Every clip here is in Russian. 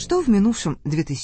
что в минувшем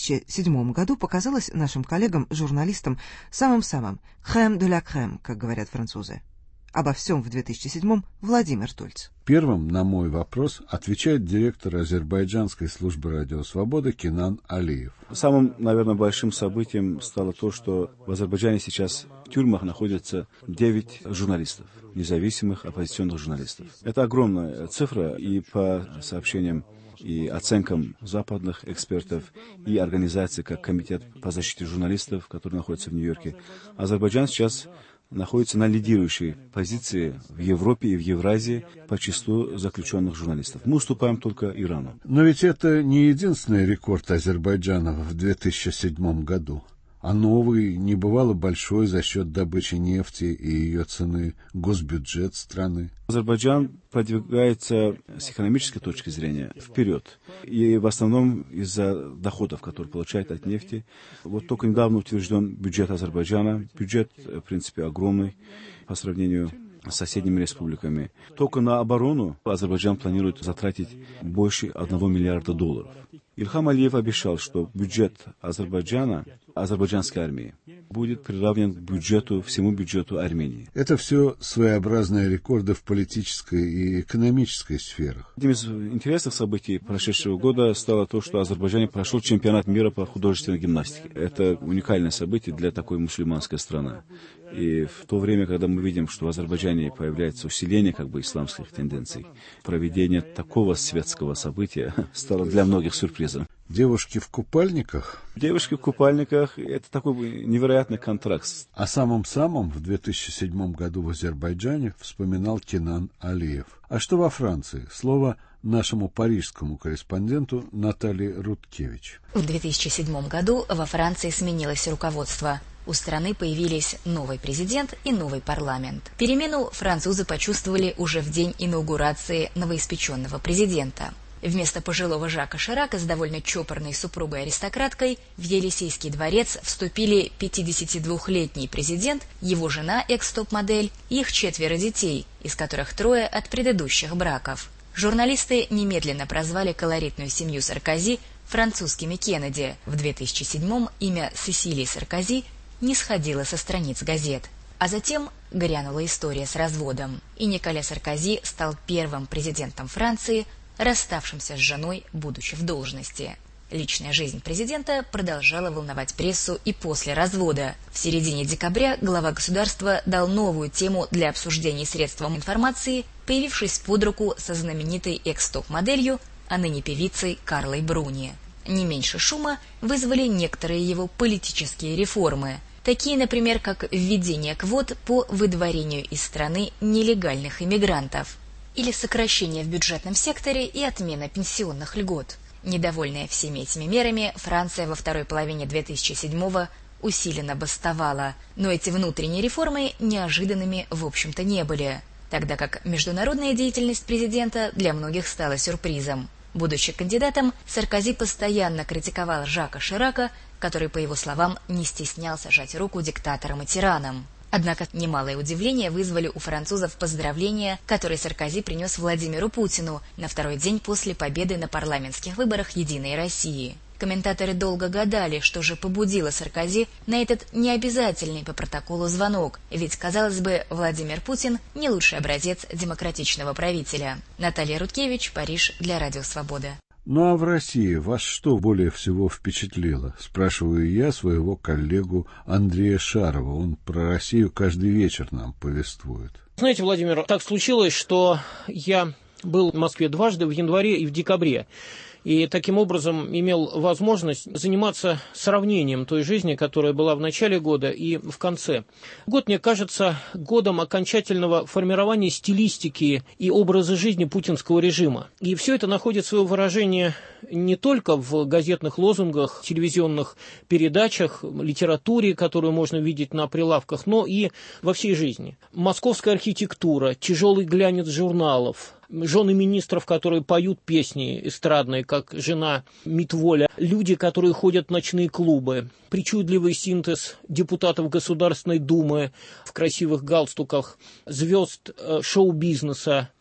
2007 году показалось нашим коллегам-журналистам самым-самым «crème de la crème», как говорят французы. Обо всем в 2007-м Владимир Тульц. Первым на мой вопрос отвечает директор азербайджанской службы «Радио Свобода» Кенан Алиев. Самым, наверное, большим событием стало то, что в Азербайджане сейчас в тюрьмах находится 9 журналистов, независимых оппозиционных журналистов. Это огромная цифра, и по сообщениям и оценкам западных экспертов и организаций, как Комитет по защите журналистов, который находится в Нью-Йорке, Азербайджан сейчас находится на лидирующей позиции в Европе и в Евразии по числу заключенных журналистов. Мы уступаем только Ирану. Но ведь это не единственный рекорд Азербайджана в 2007 году, а новый, небывало большой за счет добычи нефти и ее цены госбюджет страны. Азербайджан продвигается с экономической точки зрения вперед. И в основном из-за доходов, которые получает от нефти. Вот только недавно утвержден бюджет Азербайджана. Бюджет, в принципе, огромный по сравнению с соседними республиками. Только на оборону Азербайджан планирует затратить больше $1 миллиарда. Ильхам Алиев обещал, что бюджет Азербайджана, азербайджанской армии, будет приравнен к всему бюджету Армении. Это все своеобразные рекорды в политической и экономической сферах. Одним из интересных событий прошедшего года стало то, что в Азербайджане прошел чемпионат мира по художественной гимнастике. Это уникальное событие для такой мусульманской страны. И в то время, когда мы видим, что в Азербайджане появляется усиление исламских тенденций, проведение такого светского события стало для многих сюрпризом. Девушки в купальниках? Девушки в купальниках – это такой невероятный контраст. О самом-самом в 2007 году в Азербайджане вспоминал Кенан Алиев. А что во Франции? Слово нашему парижскому корреспонденту Наталье Рудкевич. В 2007 году во Франции сменилось руководство. У страны появились новый президент и новый парламент. Перемену французы почувствовали уже в день инаугурации новоиспеченного президента. Вместо пожилого Жака Ширака с довольно чопорной супругой-аристократкой в Елисейский дворец вступили 52-летний президент, его жена, экс-топ-модель, и их 4 детей, из которых 3 от предыдущих браков. Журналисты немедленно прозвали колоритную семью Саркози французскими Кеннеди. В 2007-м имя Сесилии Саркози не сходило со страниц газет. А затем грянула история с разводом, и Николя Саркози стал первым президентом Франции, расставшимся с женой, будучи в должности. Личная жизнь президента продолжала волновать прессу и после развода. В середине декабря глава государства дал новую тему для обсуждений средством информации, появившись под руку со знаменитой экс-топ-моделью, а ныне певицей Карлой Бруни. Не меньше шума вызвали некоторые его политические реформы, такие, например, как введение квот по выдворению из страны нелегальных иммигрантов или сокращение в бюджетном секторе и отмена пенсионных льгот. Недовольная всеми этими мерами, Франция во второй половине 2007-го усиленно бастовала, но эти внутренние реформы неожиданными, в общем-то, не были, тогда как международная деятельность президента для многих стала сюрпризом. Будучи кандидатом, Саркози постоянно критиковал Жака Ширака, который, по его словам, не стеснялся жать руку диктаторам и тиранам. Однако немалое удивление вызвали у французов поздравления, которые Саркози принес Владимиру Путину на второй день после победы на парламентских выборах «Единой России». Комментаторы долго гадали, что же побудило Саркози на этот необязательный по протоколу звонок, ведь, казалось бы, Владимир Путин – не лучший образец демократичного правителя. Наталья Рудкевич, Париж, для Радио Свобода. Ну а в России вас что более всего впечатлило? Спрашиваю я своего коллегу Андрея Шарова. Он про Россию каждый вечер нам повествует. Знаете, Владимир, так случилось, что я был в Москве дважды, в январе и в декабре. И таким образом имел возможность заниматься сравнением той жизни, которая была в начале года и в конце. Год, мне кажется, годом окончательного формирования стилистики и образа жизни путинского режима. И все это находит свое выражение не только в газетных лозунгах, телевизионных передачах, литературе, которую можно видеть на прилавках, но и во всей жизни. Московская архитектура, тяжелый глянец журналов, жены министров, которые поют песни эстрадные, как жена Митволя, люди, которые ходят в ночные клубы, причудливый синтез депутатов Государственной Думы в красивых галстуках, звезд шоу-бизнеса,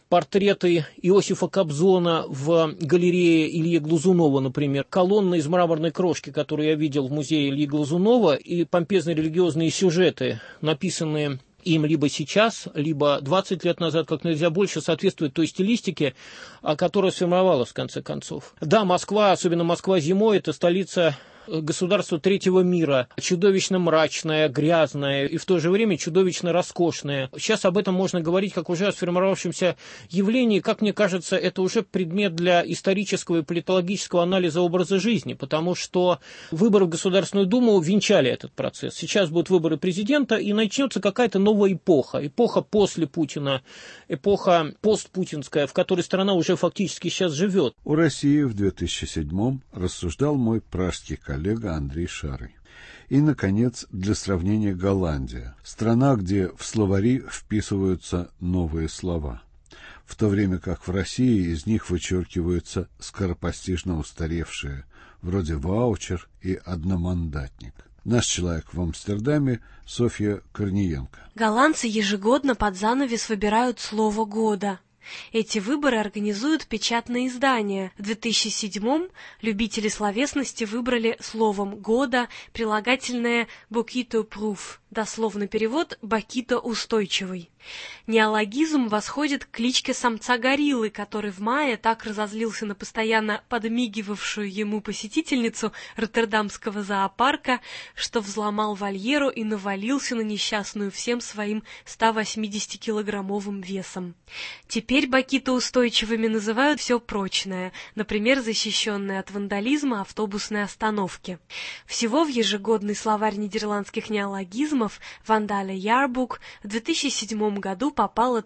портреты Иосифа Кобзона в галерее Ильи Глазунова, например, колонна из мраморной крошки, которую я видел в музее Ильи Глазунова, и помпезные религиозные сюжеты, написанные им либо сейчас, либо 20 лет назад, как нельзя больше, соответствует той стилистике, которая сформировалась в конце концов. Да, Москва, особенно Москва зимой, это столица государство третьего мира, чудовищно мрачное, грязное и в то же время чудовищно роскошное. Сейчас об этом можно говорить как уже о сформировавшемся явлении. Как мне кажется, это уже предмет для исторического и политологического анализа образа жизни, потому что выборы в Государственную Думу венчали этот процесс. Сейчас будут выборы президента, и начнется какая-то новая эпоха. Эпоха после Путина, эпоха постпутинская, в которой страна уже фактически сейчас живет. О России в 2007-м рассуждал мой пражский коллега Андрей Шарый. И, наконец, для сравнения Голландия. Страна, где в словари вписываются новые слова. В то время как в России из них вычеркиваются скоропостижно устаревшие, вроде ваучер и одномандатник. Наш человек в Амстердаме Софья Корниенко. Голландцы ежегодно под занавес выбирают слово года. Эти выборы организуют печатные издания. В 2007-м любители словесности выбрали словом года прилагательное «бокито-пруф», дословный перевод «бокито-устойчивый». Неологизм восходит к кличке самца гориллы, который в мае так разозлился на постоянно подмигивавшую ему посетительницу роттердамского зоопарка, что взломал вольеру и навалился на несчастную всем своим 180-килограммовым весом. Теперь бокито-устойчивыми называют все прочное, например, защищенные от вандализма автобусные остановки. Всего в ежегодный словарь нидерландских неологизмов «Вандале Ярбук» в 2007 году попало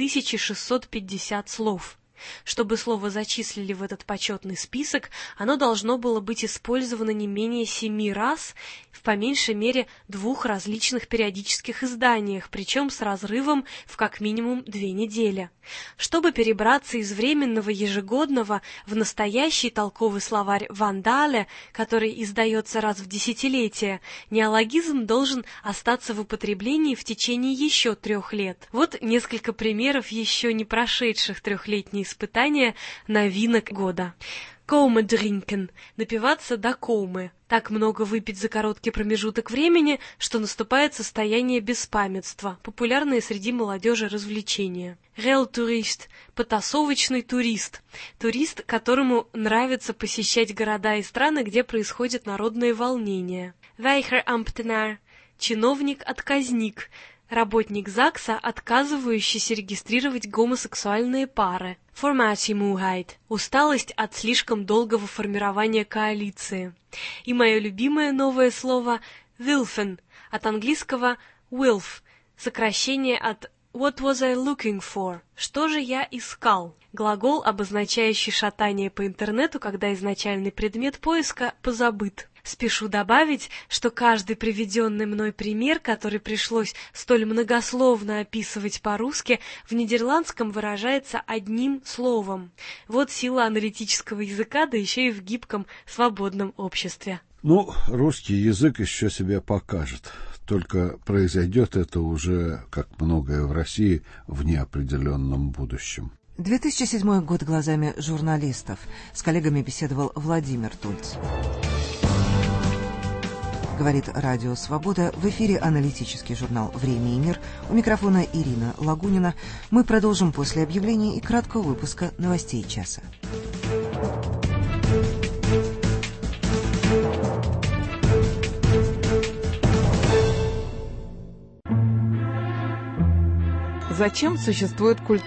3650 слов. Чтобы слово зачислили в этот почетный список, оно должно было быть использовано не менее 7 раз в по меньшей мере 2 различных периодических изданиях, причем с разрывом в как минимум 2 недели. Чтобы перебраться из временного ежегодного в настоящий толковый словарь «Вандале», который издается раз в десятилетие, неологизм должен остаться в употреблении в течение еще 3 лет. Вот несколько примеров еще не прошедших 3-летние испытания новинок года. Коуме дринкен – напиваться до коумы. Так много выпить за короткий промежуток времени, что наступает состояние беспамятства, популярное среди молодежи развлечение. Реалтурист – потасовочный турист. Турист, которому нравится посещать города и страны, где происходят народные волнения. Вейхерамптенар – чиновник-отказник. Работник ЗАГСа, отказывающийся регистрировать гомосексуальные пары. Форматимухайт – усталость от слишком долгого формирования коалиции. И мое любимое новое слово «wilfen» от английского «wilf», сокращение от «what was I looking for» – «что же я искал». Глагол, обозначающий шатание по интернету, когда изначальный предмет поиска позабыт. Спешу добавить, что каждый приведенный мной пример, который пришлось столь многословно описывать по-русски, в нидерландском выражается одним словом. Вот сила аналитического языка, да еще и в гибком свободном обществе. Ну, русский язык еще себя покажет. Только произойдет это уже, как многое в России, в неопределенном будущем. 2007 год глазами журналистов. С коллегами беседовал Владимир Тульц. Говорит Радио Свобода. В эфире аналитический журнал «Время и мир». У микрофона Ирина Лагунина. Мы продолжим после объявления и краткого выпуска новостей часа. Зачем существует культура?